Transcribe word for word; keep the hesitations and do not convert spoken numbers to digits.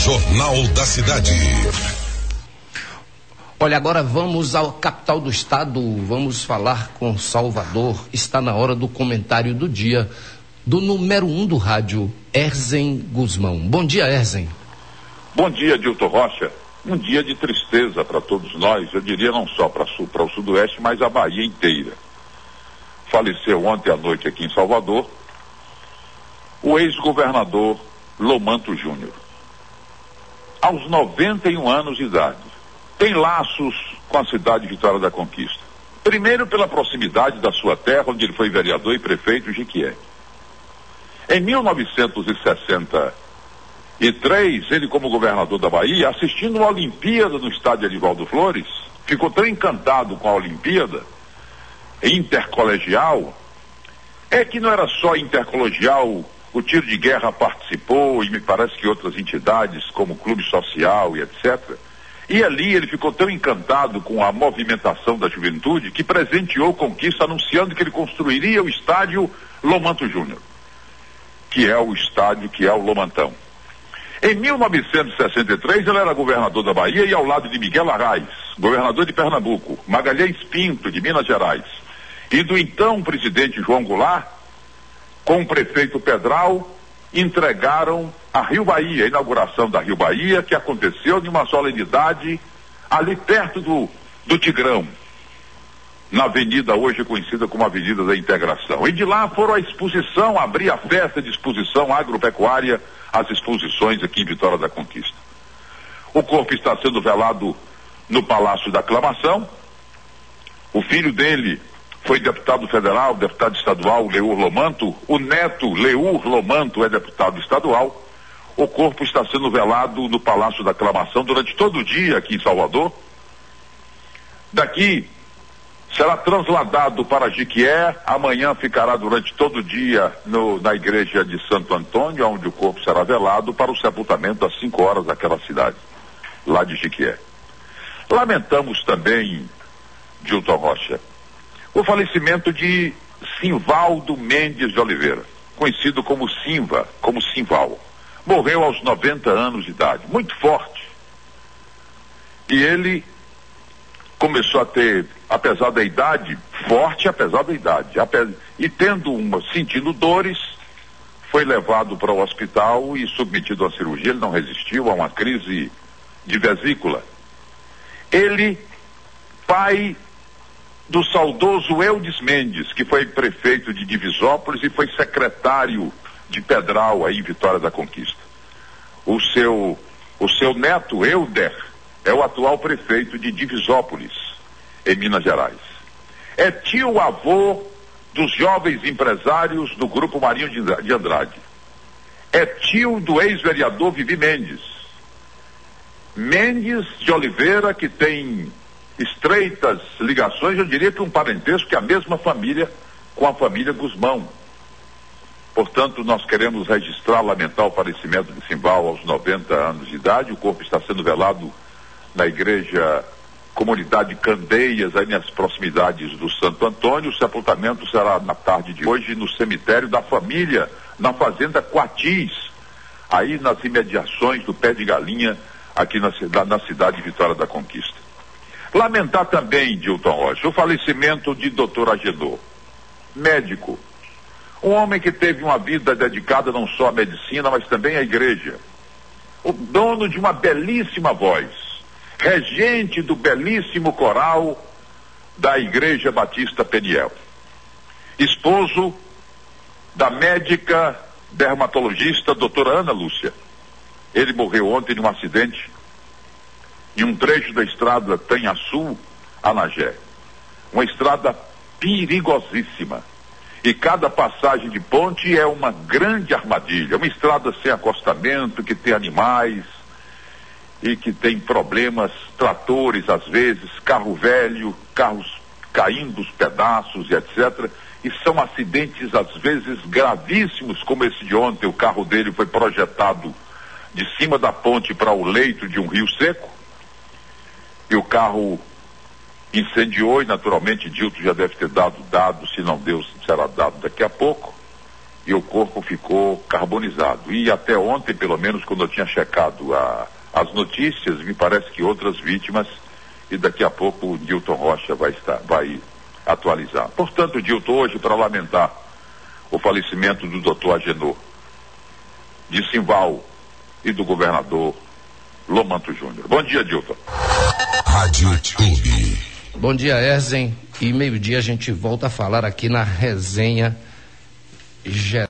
Jornal da Cidade. Olha, agora vamos à capital do estado, vamos falar com Salvador. Está na hora do comentário do dia, do número um do rádio, Erzen Guzmão. Bom dia, Erzen. Bom dia, Dilton Rocha. Um dia de tristeza para todos nós, eu diria não só para sul, para o sudoeste, mas a Bahia inteira. Faleceu ontem à noite aqui em Salvador o ex-governador Lomanto Júnior. Aos noventa e um anos de idade, tem laços com a cidade de Vitória da Conquista. Primeiro pela proximidade da sua terra, onde ele foi vereador e prefeito, Jequié. Em mil novecentos e sessenta e três, ele como governador da Bahia, assistindo uma Olimpíada no estádio Edivaldo Flores, ficou tão encantado com a Olimpíada intercolegial, é que não era só intercolegial, o Tiro de Guerra participou, e me parece que outras entidades, como o Clube Social e etcétera. E ali ele ficou tão encantado com a movimentação da juventude que presenteou Conquista anunciando que ele construiria o estádio Lomanto Júnior, que é o estádio que é o Lomantão. Em mil novecentos e sessenta e três ele era governador da Bahia e ao lado de Miguel Arraes, governador de Pernambuco, Magalhães Pinto de Minas Gerais e do então presidente João Goulart, com o prefeito Pedral, entregaram a Rio Bahia, a inauguração da Rio Bahia, que aconteceu de uma solenidade ali perto do, do Tigrão, na avenida hoje conhecida como Avenida da Integração. E de lá foram à exposição, abrir a festa de exposição agropecuária, as exposições aqui em Vitória da Conquista. O corpo está sendo velado no Palácio da Aclamação. O filho dele foi deputado federal, deputado estadual, Leur Lomanto. O neto, Leur Lomanto, é deputado estadual. O corpo está sendo velado no Palácio da Aclamação durante todo o dia aqui em Salvador. Daqui será trasladado para Jequié. Amanhã ficará durante todo o dia no, na igreja de Santo Antônio, onde o corpo será velado para o sepultamento às cinco horas daquela cidade, lá de Jequié. Lamentamos também, Dilton Rocha, o falecimento de Simvaldo Mendes de Oliveira, conhecido como Simva, como Simval. Morreu aos noventa anos de idade, muito forte. E ele começou a ter, apesar da idade, forte apesar da idade, apesar, e tendo uma, sentindo dores, foi levado para o hospital e submetido à cirurgia. Ele não resistiu a uma crise de vesícula. Ele, pai do saudoso Eudes Mendes, que foi prefeito de Divisópolis e foi secretário de Pedral aí em Vitória da Conquista. O seu, o seu neto, Euder, é o atual prefeito de Divisópolis, em Minas Gerais. É tio-avô dos jovens empresários do Grupo Marinho de Andrade. É tio do ex-vereador Vivi Mendes. Mendes de Oliveira, que tem estreitas ligações, eu diria que um parentesco, que é a mesma família com a família Guzmão. Portanto, nós queremos registrar, lamentar o falecimento de Simval aos noventa anos de idade. O corpo está sendo velado na igreja Comunidade Candeias, aí nas proximidades do Santo Antônio. O sepultamento será na tarde de hoje no cemitério da família, na fazenda Quatis, aí nas imediações do Pé de Galinha, aqui na, na cidade de Vitória da Conquista. Lamentar também, Dilton Rocha, o falecimento de doutor Agenor, médico, um homem que teve uma vida dedicada não só à medicina, mas também à igreja, o dono de uma belíssima voz, regente do belíssimo coral da Igreja Batista Peniel, esposo da médica dermatologista doutora Ana Lúcia. Ele morreu ontem de um acidente em um trecho da estrada Tanhaçu a Nagé, uma estrada perigosíssima, e cada passagem de ponte é uma grande armadilha, uma estrada sem acostamento, que tem animais e que tem problemas, tratores às vezes, carro velho, carros caindo os pedaços e etcétera. E são acidentes às vezes gravíssimos, como esse de ontem. O carro dele foi projetado de cima da ponte para o leito de um rio seco, e o carro incendiou, e naturalmente Dilton já deve ter dado dado, se não deu, será dado daqui a pouco, e o corpo ficou carbonizado. E até ontem, pelo menos, quando eu tinha checado a, as notícias, me parece que outras vítimas, e daqui a pouco o Dilton Rocha vai, estar, vai atualizar. Portanto, Dilton, hoje, para lamentar o falecimento do doutor Agenor, de Simval e do governador Lomanto Júnior. Bom dia, Dilton. Rádio Clube. Bom dia, Erzen. E meio-dia a gente volta a falar aqui na resenha geral.